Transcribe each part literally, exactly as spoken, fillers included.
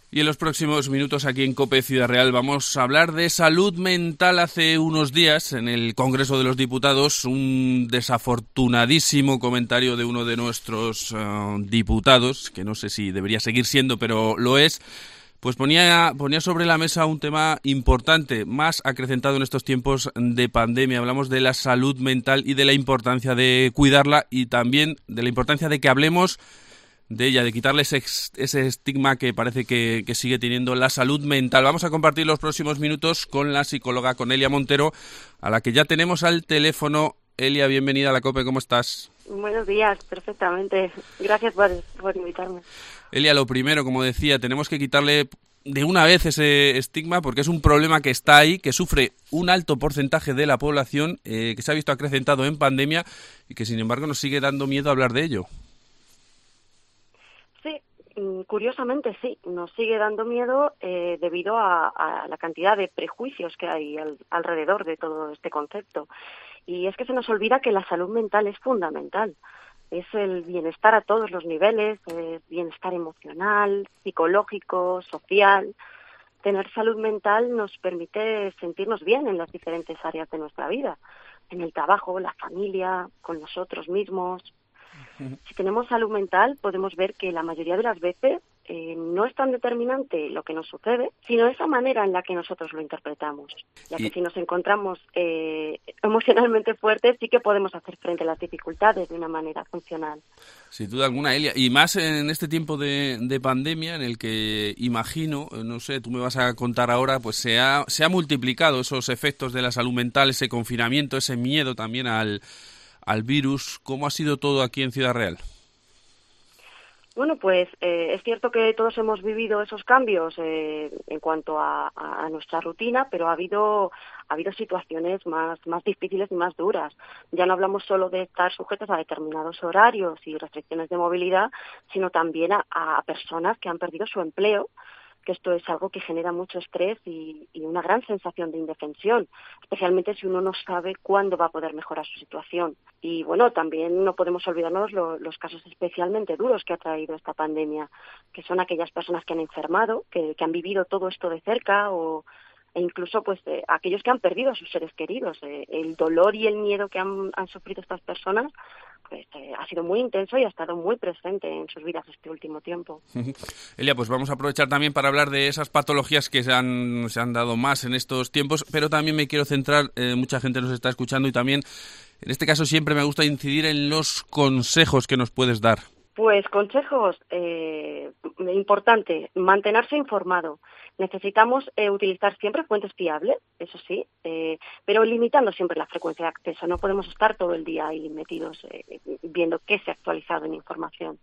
Y en los próximos minutos aquí en COPE Ciudad Real vamos a hablar de salud mental. Hace unos días en el Congreso de los Diputados un desafortunadísimo comentario de uno de nuestros uh, diputados, que no sé si debería seguir siendo, pero lo es, pues ponía, ponía sobre la mesa un tema importante, más acrecentado en estos tiempos de pandemia. Hablamos de la salud mental y de la importancia de cuidarla y también de la importancia de que hablemos de ella, de quitarle ese, ese estigma que parece que, que sigue teniendo la salud mental. Vamos a compartir los próximos minutos con la psicóloga, con Elia Montero, a la que ya tenemos al teléfono. Elia, bienvenida a la COPE, ¿cómo estás? Buenos días, perfectamente. Gracias por, por invitarme. Elia, lo primero, como decía, tenemos que quitarle de una vez ese estigma porque es un problema que está ahí, que sufre un alto porcentaje de la población, eh, que se ha visto acrecentado en pandemia y que, sin embargo, nos sigue dando miedo hablar de ello. Curiosamente sí, nos sigue dando miedo eh, debido a, a la cantidad de prejuicios que hay al, alrededor de todo este concepto. Y es que se nos olvida que la salud mental es fundamental. Es el bienestar a todos los niveles, el bienestar emocional, psicológico, social. Tener salud mental nos permite sentirnos bien en las diferentes áreas de nuestra vida, en el trabajo, la familia, con nosotros mismos. Si tenemos salud mental, podemos ver que la mayoría de las veces eh, no es tan determinante lo que nos sucede, sino esa manera en la que nosotros lo interpretamos. Ya que y... si nos encontramos eh, emocionalmente fuertes, sí que podemos hacer frente a las dificultades de una manera funcional. Sin duda alguna, Elia. Y más en este tiempo de, de pandemia en el que, imagino, no sé, tú me vas a contar ahora, pues se ha, se ha multiplicado esos efectos de la salud mental, ese confinamiento, ese miedo también al... al virus. ¿Cómo ha sido todo aquí en Ciudad Real? Bueno, pues eh, es cierto que todos hemos vivido esos cambios eh, en cuanto a, a nuestra rutina, pero ha habido ha habido situaciones más más difíciles y más duras. Ya no hablamos solo de estar sujetos a determinados horarios y restricciones de movilidad, sino también a, a personas que han perdido su empleo, que esto es algo que genera mucho estrés y, y una gran sensación de indefensión, especialmente si uno no sabe cuándo va a poder mejorar su situación. Y bueno, también no podemos olvidarnos lo, los casos especialmente duros que ha traído esta pandemia, que son aquellas personas que han enfermado, que, que han vivido todo esto de cerca o e incluso pues eh, aquellos que han perdido a sus seres queridos. Eh, el dolor y el miedo que han, han sufrido estas personas pues eh, ha sido muy intenso y ha estado muy presente en sus vidas este último tiempo. Elia, pues vamos a aprovechar también para hablar de esas patologías que se han, se han dado más en estos tiempos, pero también me quiero centrar, eh, mucha gente nos está escuchando y también, en este caso siempre me gusta incidir en los consejos que nos puedes dar. Pues consejos, eh, importante, mantenerse informado. Necesitamos eh, utilizar siempre fuentes fiables, eso sí, eh, pero limitando siempre la frecuencia de acceso. No podemos estar todo el día ahí metidos eh, viendo qué se ha actualizado en información.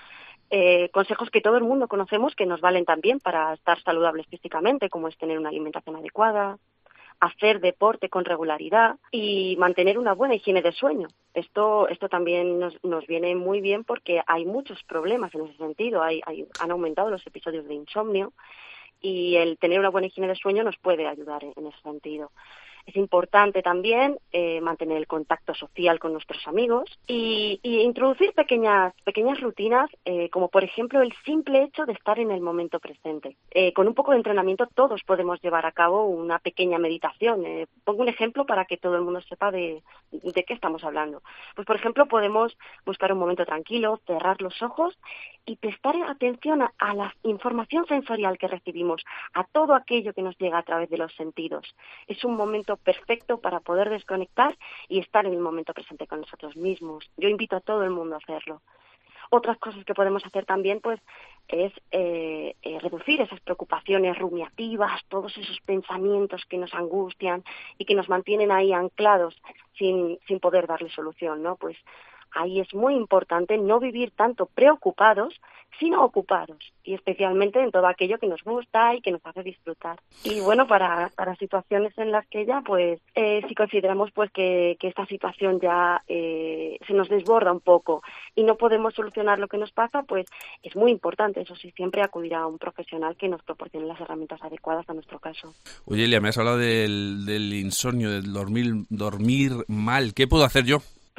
Eh, consejos que todo el mundo conocemos que nos valen también para estar saludables físicamente, como es tener una alimentación adecuada, hacer deporte con regularidad y mantener una buena higiene de sueño. Esto esto también nos, nos viene muy bien porque hay muchos problemas en ese sentido. Hay, hay, han aumentado los episodios de insomnio y el tener una buena higiene de sueño nos puede ayudar en, en ese sentido. Es importante también eh, mantener el contacto social con nuestros amigos y, y introducir pequeñas pequeñas rutinas, eh, como por ejemplo el simple hecho de estar en el momento presente. Eh, con un poco de entrenamiento todos podemos llevar a cabo una pequeña meditación. Eh, pongo un ejemplo para que todo el mundo sepa de, de qué estamos hablando. Pues por ejemplo podemos buscar un momento tranquilo, cerrar los ojos y prestar atención a, a la información sensorial que recibimos, a todo aquello que nos llega a través de los sentidos. Es un momento perfecto para poder desconectar y estar en el momento presente con nosotros mismos. Yo invito a todo el mundo a hacerlo. Otras cosas que podemos hacer también pues es eh, eh, reducir esas preocupaciones rumiativas, todos esos pensamientos que nos angustian y que nos mantienen ahí anclados sin, sin poder darle solución, ¿no? Pues ahí es muy importante no vivir tanto preocupados, sino ocupados, y especialmente en todo aquello que nos gusta y que nos hace disfrutar. Y bueno, para, para situaciones en las que ya, pues, eh, si consideramos pues que, que esta situación ya eh, se nos desborda un poco y no podemos solucionar lo que nos pasa, pues es muy importante, eso sí, siempre acudir a un profesional que nos proporcione las herramientas adecuadas a nuestro caso. Oye, Elia, me has hablado del, del insomnio, del dormir, dormir mal. ¿Qué puedo hacer yo?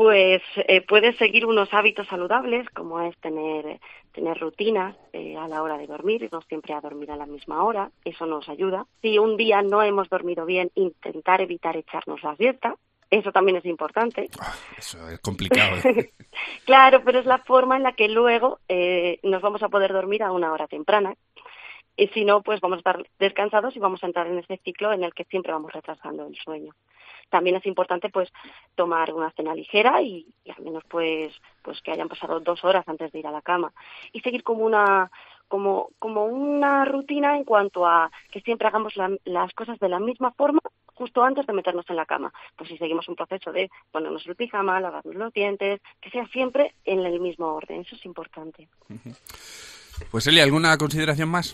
Pues eh, puedes seguir unos hábitos saludables, como es tener tener rutinas eh, a la hora de dormir, no siempre a dormir a la misma hora, eso nos ayuda. Si un día no hemos dormido bien, intentar evitar echarnos la siesta, eso también es importante. Oh, eso es complicado, ¿eh? Claro, pero es la forma en la que luego eh, nos vamos a poder dormir a una hora temprana. Y si no, pues vamos a estar descansados y vamos a entrar en ese ciclo en el que siempre vamos retrasando el sueño. También es importante pues tomar una cena ligera y, y al menos pues pues que hayan pasado dos horas antes de ir a la cama y seguir como una como como una rutina en cuanto a que siempre hagamos la, las cosas de la misma forma justo antes de meternos en la cama. Pues si seguimos un proceso de ponernos el pijama, lavarnos los dientes, que sea siempre en el mismo orden, eso es importante. Pues Elia, ¿alguna consideración más?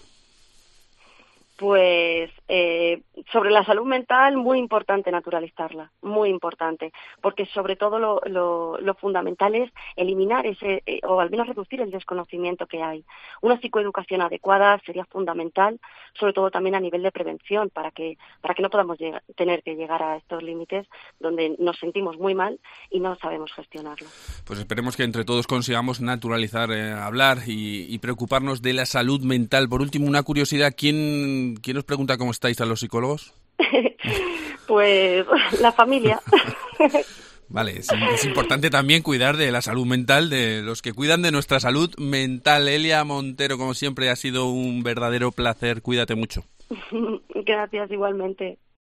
Pues eh, sobre la salud mental, muy importante naturalizarla, muy importante, porque sobre todo lo, lo, lo fundamental es eliminar ese, eh, o al menos reducir el desconocimiento que hay. Una psicoeducación adecuada sería fundamental, sobre todo también a nivel de prevención, para que para que no podamos llegar, tener que llegar a estos límites donde nos sentimos muy mal y no sabemos gestionarlo. Pues esperemos que entre todos consigamos naturalizar, eh, hablar y, y preocuparnos de la salud mental. Por último, una curiosidad, ¿quién ¿Quién os pregunta cómo estáis a los psicólogos? Pues la familia. Vale, es, es importante también cuidar de la salud mental, de los que cuidan de nuestra salud mental. Elia Montero, como siempre, ha sido un verdadero placer. Cuídate mucho. Gracias, igualmente.